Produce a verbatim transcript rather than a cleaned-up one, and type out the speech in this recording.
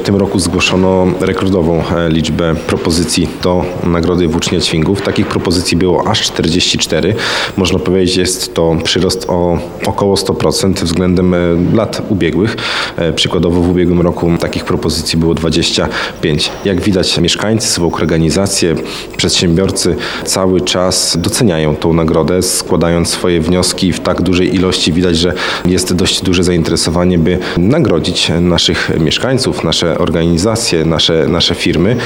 tym roku zgłoszono rekordową liczbę propozycji do nagrody Włócznia Ćwingów. Takich propozycji było aż czterdzieści cztery. Można powiedzieć, jest to przyrost o około sto procent względem lat ubiegłych. Przykładowo w ubiegłym roku takich propozycji było dwadzieścia pięć. Jak widać, mieszkańcy, współorganizacje, przedsiębiorcy cały czas doceniają tą nagrodę, składając swoje wnioski w tak dużej ilości. Widać, że jest dość duże zainteresowanie, by nagrodzić naszych mieszkańców, nasze organizacje, nasze, nasze firmy.